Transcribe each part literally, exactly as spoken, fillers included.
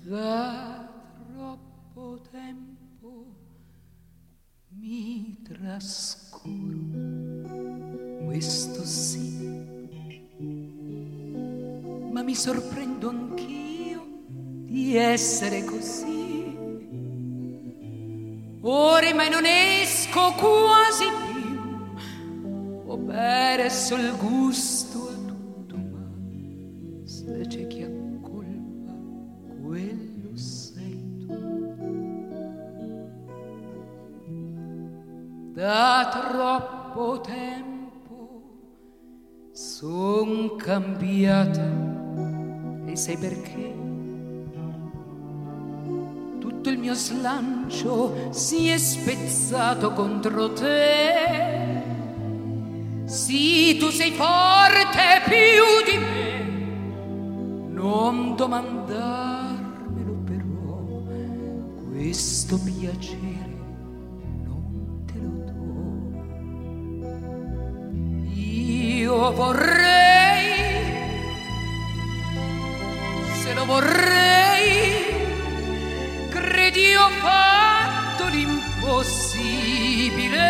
Da troppo tempo mi trascuro, questo sì, ma mi sorprendo anch'io di essere così. Ora mai non esco quasi più, ho perso il gusto a tutto, ma se c'è chi ha colpa, quello sei tu. Da troppo tempo son cambiata, e sai perché? Tutto il mio slancio si è spezzato contro te. Sì, tu sei forte più di me, non domandarmelo però, questo piacere non te lo do. Io vorrei, se lo vorrei, credi ho fatto l'impossibile,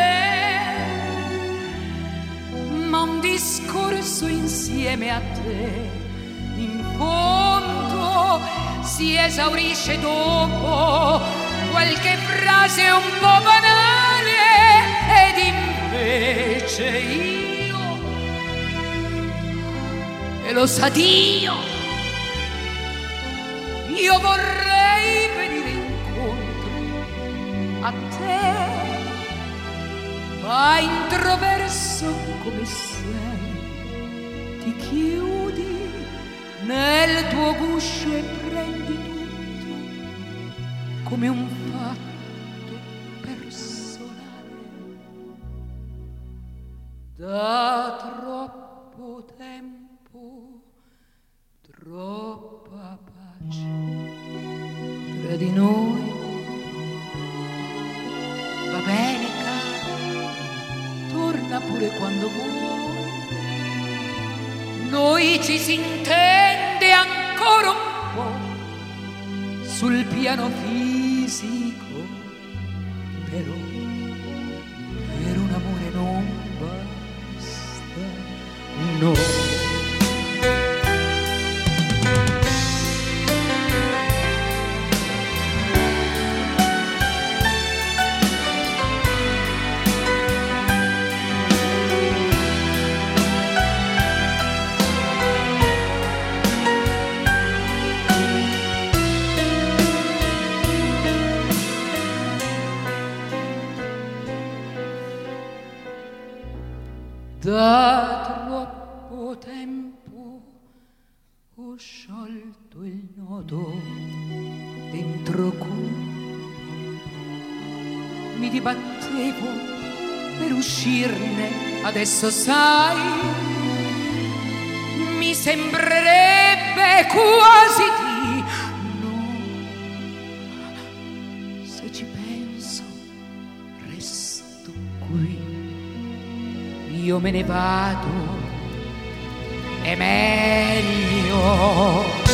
ma un discorso insieme a te in fondo si esaurisce dopo qualche frase un po' banale, ed invece io, e lo sa Dio, io vorrei venire a te, ma introverso come sei, ti chiudi nel tuo guscio e prendi tutto come un fatto personale. Da troppo tempo, troppa pace tra di noi. Va bene, cara, torna pure quando vuoi. Noi ci si intende ancora un po' sul piano fisico, però per un amore non basta, no. Da troppo tempo ho sciolto il nodo dentro cui mi dibattevo per uscirne. Adesso sai, mi sembrerebbe quasi di no. Se ci penso, resto qui. Io me ne vado, è meglio.